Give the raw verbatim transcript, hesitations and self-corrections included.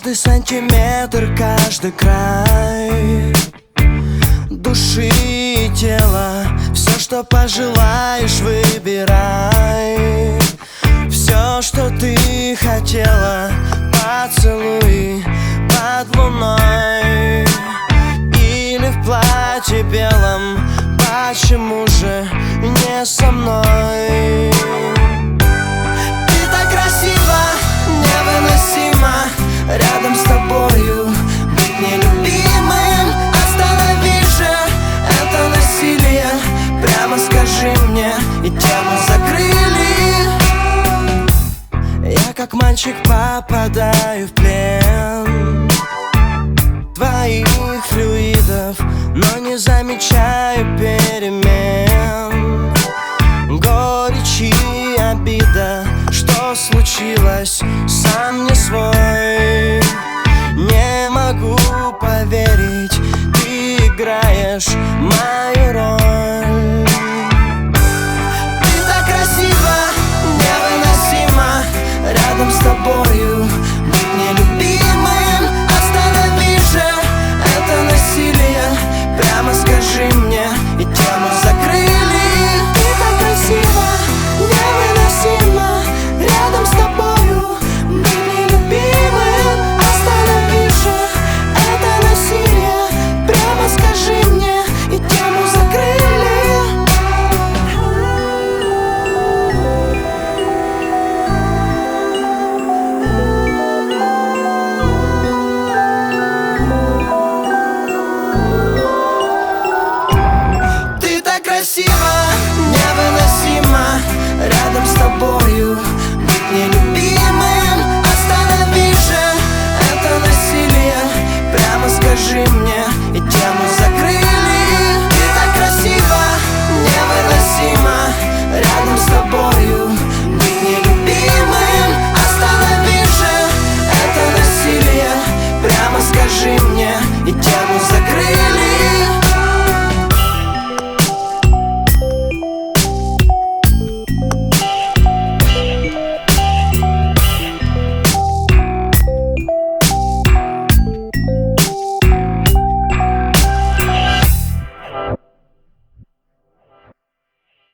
Каждый сантиметр, каждый край души и тела. Все, что пожелаешь, выбирай. Все, что ты хотела, поцелуй под луной или в платье белом. Почему же не со мной? Ты так красива, невыносимо рядом с тобою быть нелюбимым. Останови же это насилие, прямо скажи мне, и тему закрыли. Я как мальчик попадаю в плен твоих флюидов, но не замечаю перемен. Горечь и обида, что случилось, сам не свой. Не могу поверить, ты играешь моей